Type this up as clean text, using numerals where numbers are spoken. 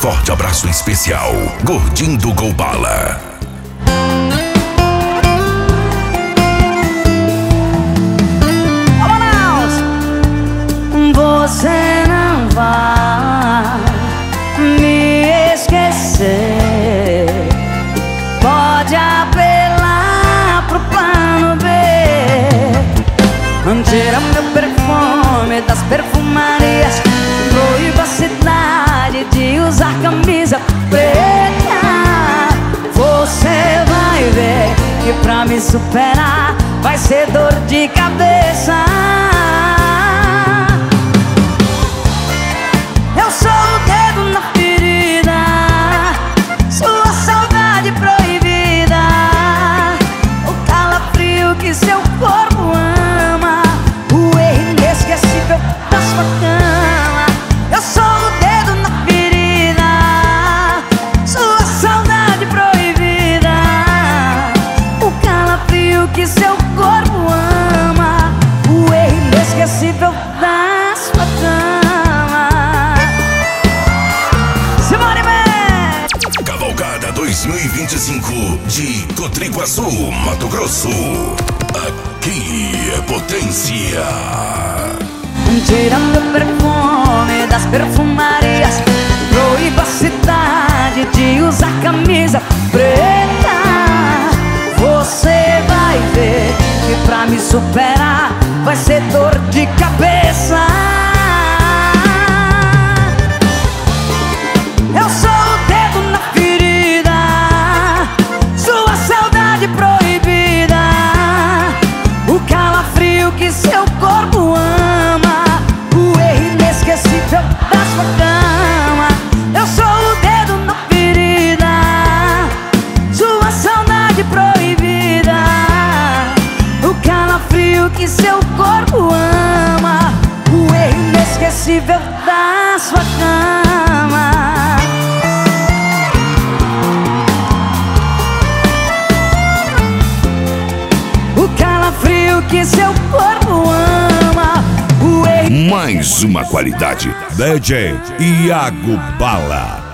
forte abraço especial, Gordinho do Gol Bala. Você não vai me esquecer. Pode apelar pro plano B. Tira meu perfume das perfumarias. Proíba a cidade de usar camisa preta. Você vai ver que pra me superar vai ser dor de cabeça. Eu sou o dedo na ferida, sua saudade proibida, o calafrio que seu corpo ama, o erro inesquecível da sua cama. Eu sou o dedo na ferida, sua saudade proibida, o calafrio que seu corpo ama, o erro inesquecível da sua cama. Cavalgada 2025 de Cotriguaçu, Mato Grosso. Aqui é potência. Tira meu perfume das perfumarias. Proíba a cidade de usar camisa preta. Você vai ver que pra me superar vai ser dor de cabeça. Eu sou o dedo na ferida, sua saudade proibida, o calafrio que seu corpo ama, o erro inesquecível da sua cama. Eu sou o dedo na ferida, sua saudade proibida, o calafrio que seu corpo ama, o erro inesquecível da sua cama. Frio que seu corpo ama, o erro. Mais uma qualidade, DJ Iago Bala.